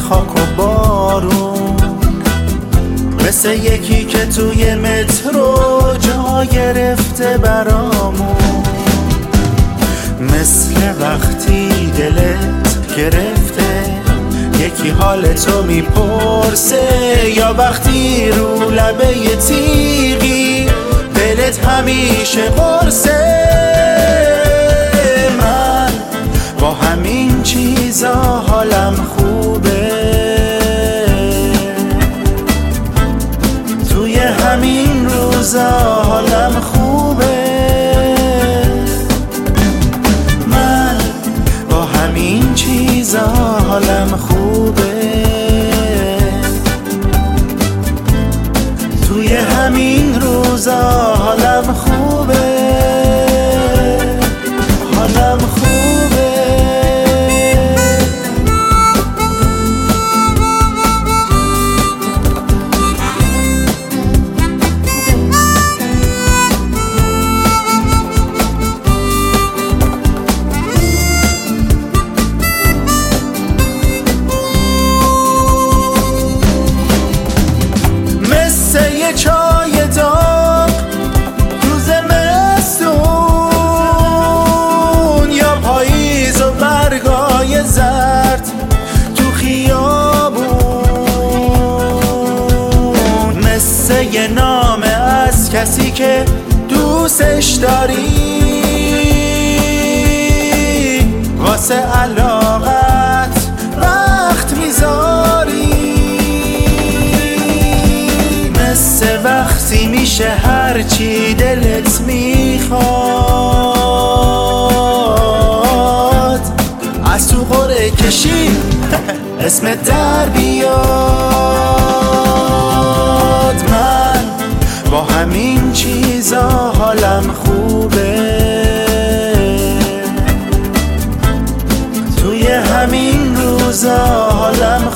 خاک و بارون، مثل یکی که توی مترو جا گرفته برامون، مثل وقتی دلت گرفته یکی حال تو میپرسه، یا وقتی رو لبه تیغی دلت همیشه قرصه. من با همین چیزا حالم خوبه، توی همین روزا حالم خوبه. من با همین چیزا حالم خوبه، توی همین روزا حالم خوبه، حالم خوبه. چای داغ تو زمستون، یا پاییز و برگای زرد تو خیابون، مثل یه نامه از کسی که دوستش داری، واسه علاقت وقت میذاری، مثل وقتی میشه هرچی دلت میخواد از تو قرعه کشی اسمت در بیاد. من با همین چیزا حالم خوبه، توی همین روزا حالم